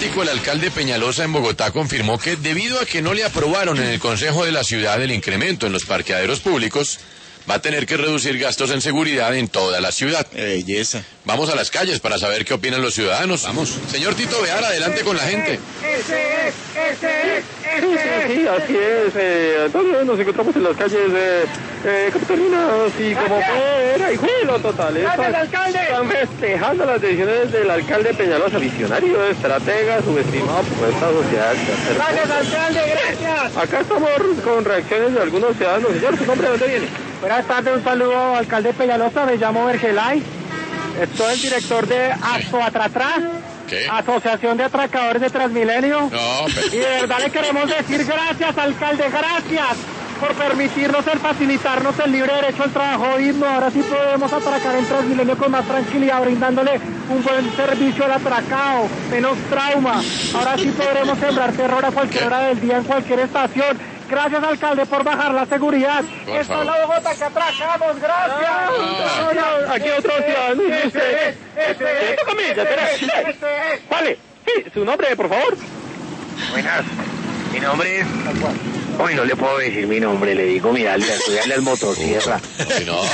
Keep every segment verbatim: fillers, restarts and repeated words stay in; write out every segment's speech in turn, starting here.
ratico el alcalde Peñalosa en Bogotá confirmó que debido a que no le aprobaron en el Consejo de la Ciudad el incremento en los parqueaderos públicos, va a tener que reducir gastos en seguridad en toda la ciudad. Belleza. Vamos a las calles para saber qué opinan los ciudadanos. Vamos. Señor Tito Bear, adelante con la gente. Ese es, ese es, ese es. Sí, así es. Eh, Antonio, nos encontramos en las calles de eh, Capitolinas y como era hijuelo total. ¡Gracias, alcalde! Están festejando las decisiones del alcalde Peñalosa, visionario, estratega, subestimado por esta sociedad. ¡Gracias, alcalde! ¡Gracias! Acá estamos con reacciones de algunos ciudadanos. Señor, ¿su nombre de dónde viene? Buenas tardes, un saludo, alcalde Peñalosa, me llamo Vergelay, soy el director de Asoatratra, ¿Qué? Asociación de Atracadores de Transmilenio, No, pero... y de verdad le queremos decir gracias, alcalde, gracias por permitirnos, el facilitarnos el libre derecho al trabajo digno. Ahora sí podemos atracar en Transmilenio con más tranquilidad, brindándole un buen servicio al atracado, menos trauma. Ahora sí podremos sembrar terror a cualquier hora del día en cualquier estación. Gracias, alcalde, por bajar la seguridad. Por Esta es favor. la Bogotá que atracamos, gracias. No, no, aquí otro ciudadano. Ese es, ese es, Toca a mí, ya te ese es. Vale, sí, su nombre, por favor. Buenas, mi nombre es... Hoy no le puedo decir mi nombre, le digo mi alias, soy alias Motosierra. Ay, no.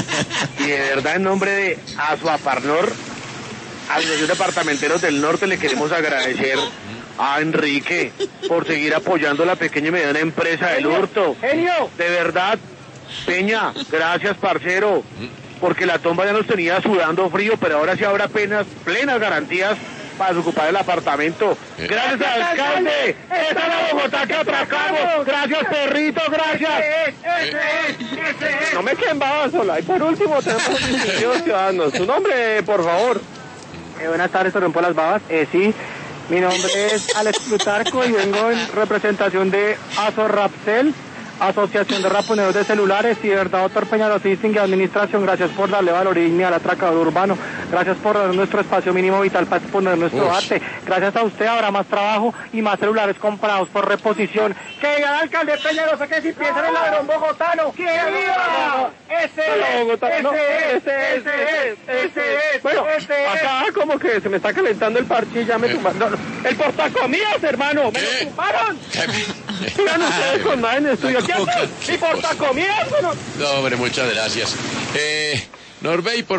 Y de verdad, en nombre de Azuaparnor, Asociación Departamenteros del Norte, le queremos agradecer a Enrique por seguir apoyando la pequeña y mediana empresa del hurto. Genio. De verdad, Peña, gracias, parcero, porque la tomba ya nos tenía sudando frío, pero ahora sí habrá penas, plenas garantías para ocupar el apartamento. Gracias, Gracias, alcalde. alcalde. Esta es la Bogotá que atracamos. Gracias, perrito, gracias. Ese es, ese es, ese es. No me queden babas sola. Y por último tenemos distinguidos ciudadanos. Su nombre, por favor. Eh, buenas tardes, Torreón por las Babas. Eh, sí, mi nombre es Alex Plutarco y vengo en representación de Azorrapcel, Asociación de Raponeros de Celulares. Y de verdad, doctor Peñalosa y distinguida administración, gracias por darle valor y al atracador urbano. Gracias por dar nuestro espacio mínimo vital para exponer nuestro Uf. arte. Gracias a usted habrá más trabajo y más celulares comprados por reposición. Que diga el alcalde Peñalosa que si piensa en el ladrón bogotano, ¡que viva! Ese Hola, es, Bogotá. No, ese es, ese es, ese es, ese es, Bueno, ese es. acá como que se me está calentando el parche y ya me ¿Qué? tumbaron. No, no, el portacomidas, hermano. Me ¿Qué? lo tumbaron. ¿Qué? Sigan ustedes con nada en el estudio. ¿Qué ¿Cómo hacen? que- Mi portacomidas, bueno. No, hombre, muchas gracias. Eh, Norbey, por